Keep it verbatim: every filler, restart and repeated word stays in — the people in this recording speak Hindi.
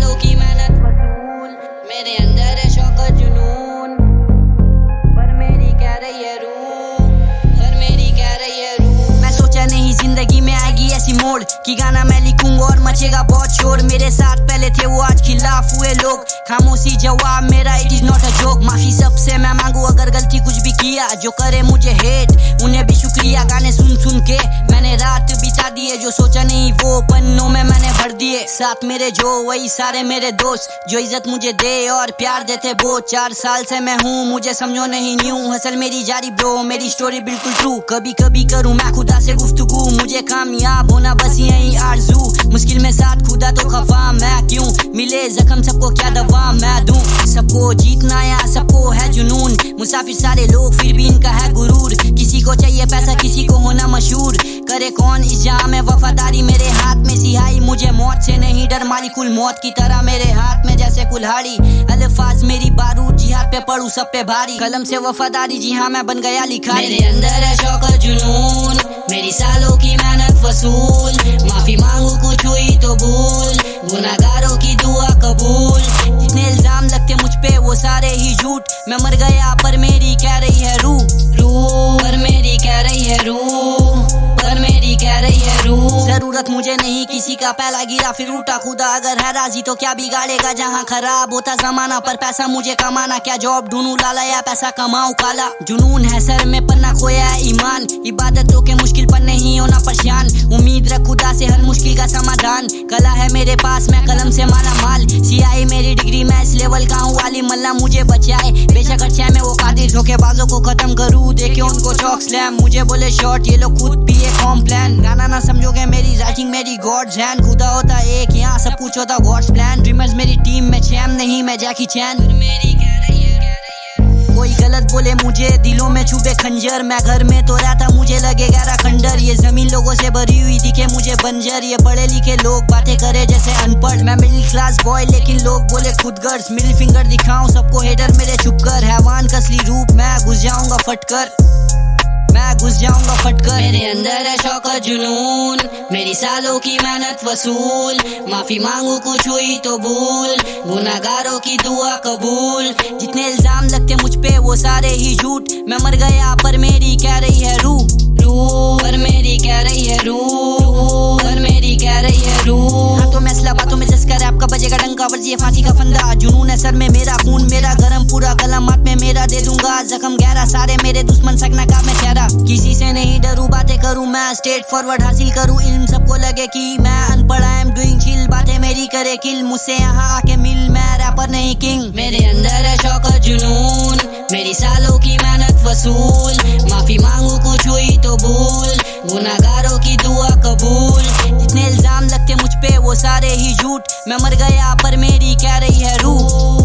सालों की मेहनत वसूल, मेरे अंदर है शौक और जुनून, पर मेरी कह रही है रूह, पर मेरी कह रही है रूह। मैं सोचा नहीं जिंदगी में आएगी ऐसी मोड़ कि गाना मैं लिखूंगा और मचेगा बहुत शोर। मेरे साथ पहले थे वो आज खिलाफ हुए लोग, खामोशी जवाब मेरा it is not a joke. माफी सबसे मैं मांगू अगर गलती कुछ भी किया, जो करे मुझे हेट उन्हें भी शुक्रिया। गाने सुन सुन के मैंने रात बिता दिए, जो सोचा नहीं वो पन्नों में मैंने भर दिए। साथ मेरे जो वही सारे मेरे दोस्त, जो इज्जत मुझे दे और प्यार देते वो। चार साल से मैं हूँ मुझे समझो नहीं न्यू, हसल मेरी जारी ब्रो, मेरी स्टोरी बिल्कुल ट्रू। कभी कभी करूँ मैं खुदा से गुफ्तगू, मुझे कामयाब होना बस यही आरज़ू। मुश्किल में साथ खुदा तो खफा मैं क्यों, मिले जख्म सबको क्या दवा मैं दूं। सबको जीतना या सबको है जुनून, मुसाफिर सारे लोग फिर भी इनका है गुरूर। किसी को चाहिए पैसा किसी को होना मशहूर, करे कौन इस जहां में वफादारी। मेरे हाथ में सिहाई मुझे मौत से नहीं डर, मालिकुल मौत की तरह मेरे हाथ में जैसे कुल्हाड़ी। अल्फाज मेरी बारूद जिहाद पे पढ़ू सब पे भारी, कलम से वफादारी जी हाँ मैं बन गया लिखारी। मेरे अंदर है शौक और जुनून, मेरी सालों की मेहनत वसूल। माफी मांगू कुछ हुई तो भूल, गुनाहगारों की दुआ कबूल। जितने इल्जाम लगते मुझ पे वो सारे ही झूठ, मैं मर गया पर मेरी कह रही है रूह, रूह पर मेरी कह रही है रूह, पर मेरी कह रही है रूह। जरूरत मुझे नहीं किसी का, पहला गिरा फिर उठा। खुदा अगर है राजी तो क्या बिगाड़ेगा, जहाँ खराब होता जमाना पर पैसा मुझे कमाना। क्या जॉब ढूंढूं लाला या पैसा कमाऊं काला, जुनून है सर में पन्ना खोया है ईमान। इबादतों के मुश्किल पर नहीं होना परेशान, उम्मीद रख खुदा से हर मुश्किल का समाधान। कला है मेरे पास मैं कलम से माला माल, सियाही मेरी डिग्री मैं इस लेवल का हूँ। वाली मल्ला मुझे बचाए बेशक अच्छा मैं वो कादिर, धोखेबाजों को खत्म करूँ देखे उनको चौक स्लैम। मुझे बोले शॉर्ट ये लोग खुद भी एक कॉम्प्लान, गाना ना समझोगे मेरी राइटिंग मेरी गॉड्स हैंड। खुदा होता एक यहाँ सब कुछ होता गॉड्स प्लान। ड्रीमर्स मेरी टीम में चैम नहीं मैं जैकी चैन। कोई गलत बोले मुझे दिलों में छुपे खंजर, मैं घर में तो रहता मुझे लगे गहरा खंडर। ये जमीन लोगों से भरी हुई दिखे मुझे बंजर, ये पढ़े लिखे लोग बातें करे जैसे अनपढ़। मैं मिडिल क्लास बॉय लेकिन लोग बोले खुद गर्ल्स, मिडिल फिंगर दिखाऊं सबको हेडर मेरे चुप कर। हैवान का असली रूप मैं घुस जाऊंगा फटकर, मैं घुस जाऊंगा फटकर। मेरे अंदर है शौक और जुनून, मेरी सालों की मेहनत वसूल। माफी मांगू कुछ हुई तो भूल, गुनाहगारों की दुआ कबूल। जितने इल्जाम लगते मुझ पे वो सारे ही झूठ, मैं मर गया पर मेरी कह रही है रूह, रूह पर मेरी कह रही है रूह, पर मेरी कह रही है रूह। हाथों में असला बातों में जस्का रैप का बजेगा डंका, वर्जी फांसी का फंदा। जुनून है सर में मेरा खून मेरा गरम पूरा कलम हाथ में मेरा दे दूंगा जख्म गहरा। सारे मेरे दुश्मन सकना का मैं चेहरा, किसी से नहीं डरू बातें करूं मैं स्ट्रेट फॉरवर्ड हासिल करूं इल्म। सबको लगे कि मैं अनपढ़ आई एम डूइंग चिल, बातें मेरी करे किल। मुझसे यहाँ आके मिल मैं रैपर नहीं किंग। मेरे अंदर है शौक और जुनून, मेरी सालों की मेहनत वसूल। माफी मांगू कुछ हुई तो भूल, गुनाहगारों की दुआ कबूल। जितने इल्जाम लगते मुझ पे वो सारे ही झूठ, मैं मर गया पर मेरी कह रही है रूह।